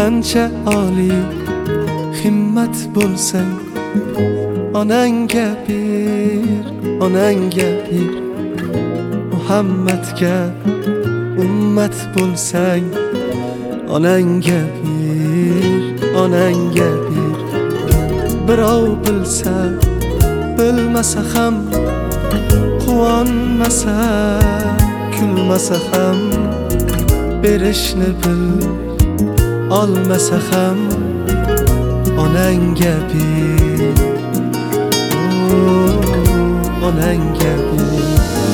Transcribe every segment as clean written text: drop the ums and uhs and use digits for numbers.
qancha oliy himmat bo'lsang, onangga bir, onangga bir. Muhammadga ummat bo'lsang, onangga bir, onangga bir. Birov bilsa, bilmasa ham, quvonmasa, kulmasa ham, berishni bil, olmasa ham, onangga bir, onangga bir.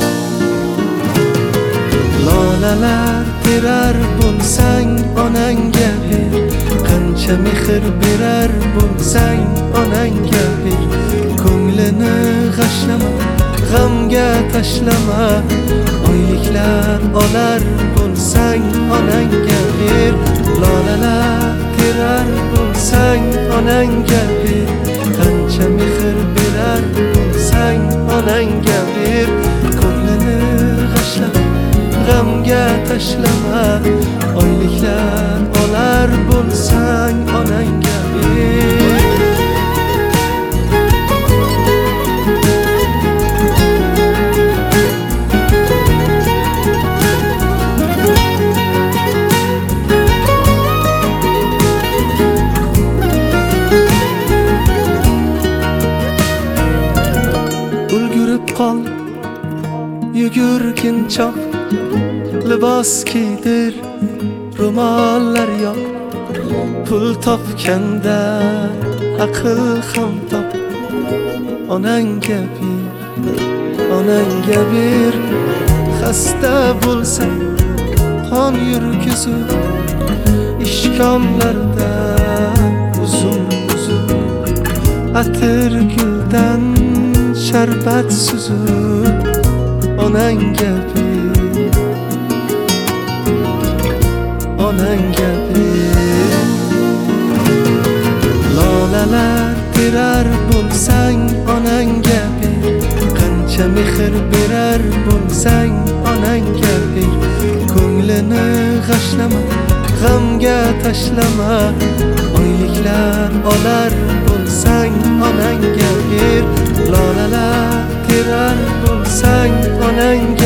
Lolalar terar bo'lsang, onangga bir. Qancha mehr berar bo'lsang, onangga bir. Ko'nglini g'ashlama, g'amga tashlama. Oyliklar olar bo'lsang, onangga bir. Lolalar terar bo'lsang, onangga bir. Qancha mehr berar bo'lsang, onangga bir. Ko'nglini g'ashlama, g'amga tashlama. Oyliklar olar bo'lsang, onangga bir. Ulgurib qol, yugurgin choq, libos kiydir, ro'mollar yoq. Pul topganda aql ham top. Onangga bir, onangga bir. Xasta bo'lsang, qon yurgizib, ishkomlarda uzun uzun. Atir guldan sharbat suzib, onangga bir, onangga bir. Lolalar terar bo'lsang, onangga bir. Qancha mehr berar bo'lsang, onangga bir. Ko'nglini g'ashlama, g'amga tashlama. Oyliklar olar bo'lsang, onangga bir. Lolalar terar bo'lsang, onangga